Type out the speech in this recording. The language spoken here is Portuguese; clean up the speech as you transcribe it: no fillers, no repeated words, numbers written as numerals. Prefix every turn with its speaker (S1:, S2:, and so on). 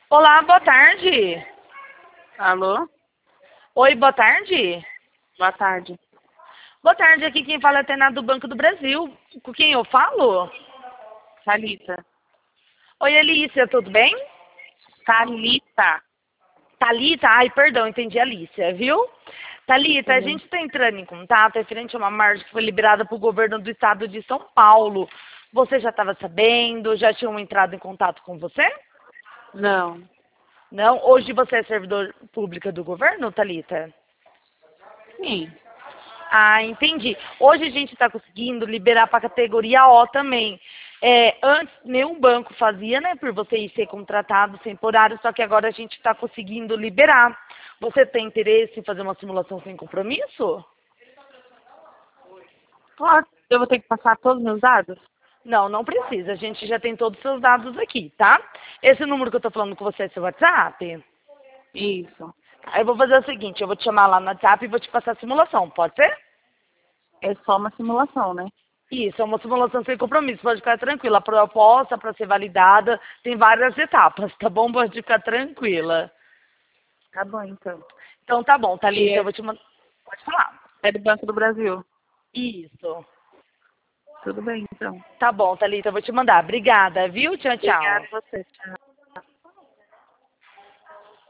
S1: Olá, boa tarde.
S2: Alô?
S1: Oi, boa tarde.
S2: Boa tarde.
S1: Boa tarde, aqui quem fala é a Tainá do Banco do Brasil. Com quem eu falo?
S2: Thalita.
S1: Oi, Alícia, tudo bem?
S2: Thalita.
S1: Thalita? Ai, perdão, entendi Alícia, viu? Thalita, a
S2: Sim.
S1: gente está entrando em contato referente a uma margem que foi liberada para o governo do estado de São Paulo. Você já estava sabendo? Já tinham entrado em contato com você?
S2: Não.
S1: Não? Hoje você é servidor pública do governo, Thalita?
S2: Sim.
S1: Ah, entendi. Hoje a gente está conseguindo liberar para a categoria O também. Antes, nenhum banco fazia, né, por você ir ser contratado temporário, só que agora a gente está conseguindo liberar. Você tem interesse em fazer uma simulação sem compromisso?
S2: Claro. Eu vou ter que passar todos os meus dados?
S1: Não, não precisa. A gente já tem todos os seus dados aqui, tá? Esse número que eu estou falando com você é seu WhatsApp?
S2: Isso.
S1: Aí eu vou fazer o seguinte, eu vou te chamar lá no WhatsApp e vou te passar a simulação, pode ser?
S2: É só uma simulação, né?
S1: Isso, é uma simulação sem compromisso, pode ficar tranquila. A proposta para ser validada tem várias etapas, tá bom? Pode ficar tranquila.
S2: Tá bom, então.
S1: Então tá bom,
S2: E
S1: Thalita, eu
S2: é,
S1: vou te mandar. Pode falar.
S2: é do Banco do Brasil.
S1: Isso.
S2: Tudo bem, então.
S1: Tá bom, Thalita, eu vou te mandar. Obrigada, viu? Tchau,
S2: Obrigada
S1: tchau.
S2: a você. Tchau.